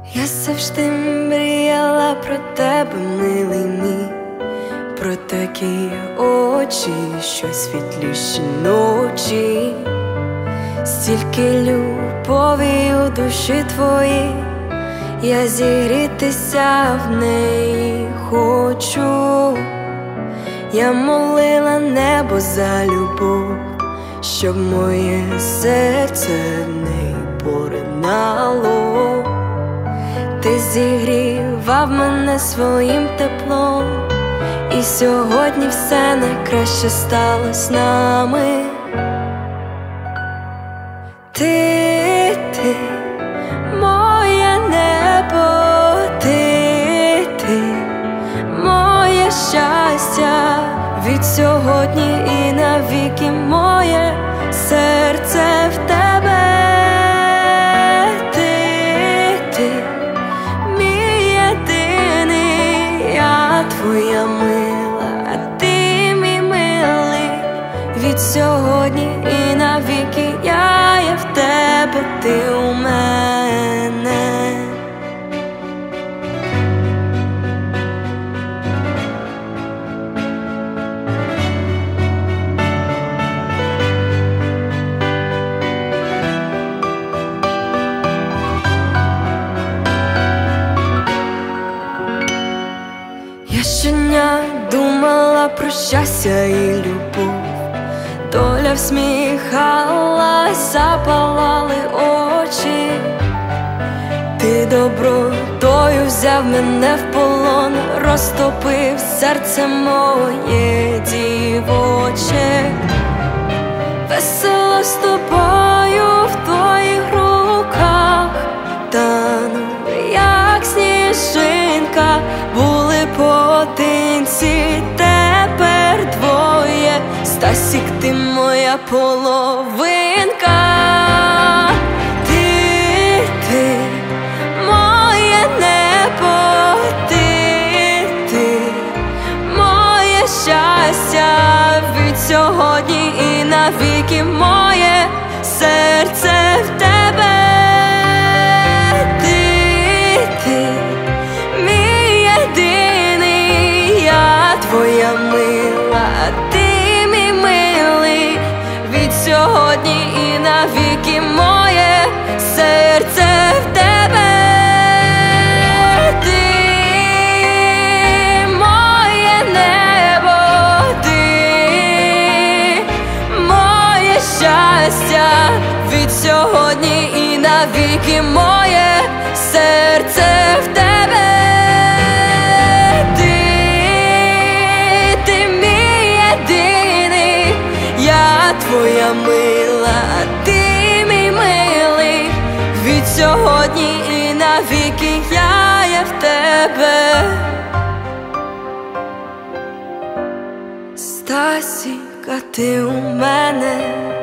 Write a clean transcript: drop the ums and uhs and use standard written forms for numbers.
Я завжди мріяла про тебе, милий мій, про такі очі, що світліші ночі, стільки любові у душі твоїй, я зігрітися в неї хочу. Я молила небо за любов, щоб моє серце в неї поринало. Ти зігрівав мене своїм теплом, і сьогодні все найкраще стало з нами. Ти, моє небо, ти, моє щастя, від сьогодні і навіки моє серце в тебе. Твоя мила, а ти мій милий, від сьогодні і навіки я в тебе, ти у мене. Я щодня думала про щастя і любов, доля всміхалась, запалали очі. Ти добротою взяв мене в полон, розтопив серце моє дівоче. Весело з тобою в твоїх руках, тану, як сніжинка. Були поодинці, тепер двоє. Стасік, ти моя половинка. Ти, моє небо, ти, моє щастя, від сьогодні і навіки моє серце в тебе. Твоя мила, а ти мій милий, від сьогодні і навіки моє серце в тебе. Ти, моє небо, ти, моє щастя, від сьогодні і навіки моє серце в тебе. Твоя мила, а ти мій милий, від сьогодні і навіки я в тебе. Стасік, а ти у мене.